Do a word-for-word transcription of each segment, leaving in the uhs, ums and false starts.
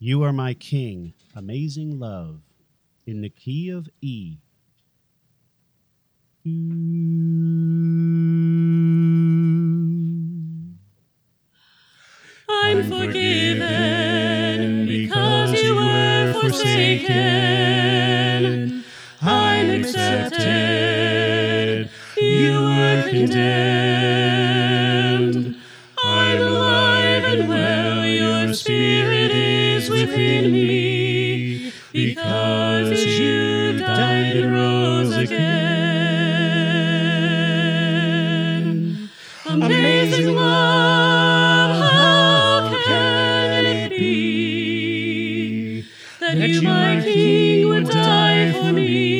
You Are My King, Amazing Love, in the key of E. I'm forgiven because you were forsaken. I'm accepted, you were condemned. I'm alive and well, your spirit is within me, because you died and rose again. Amazing love, how can it be that you, my King, would die for me?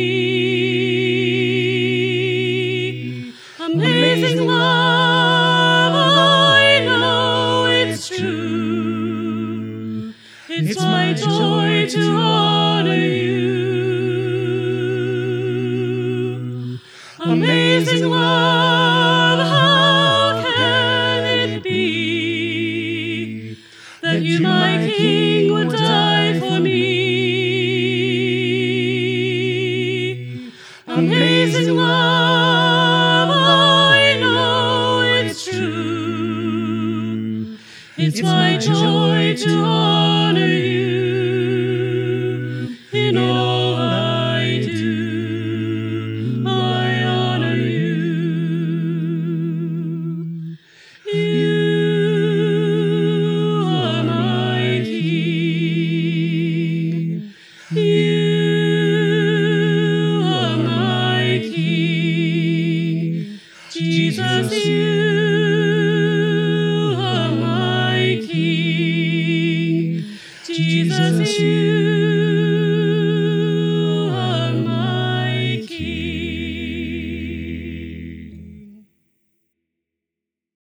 Amazing love, I know it's true. It's my joy to honor you. Amazing love, how can it be that you, my King, would die for me? Amazing love, I know it's true. It's my joy to honor you in all I do. I honor you. You are my King. You are my King. Jesus, you are my King. Jesus, you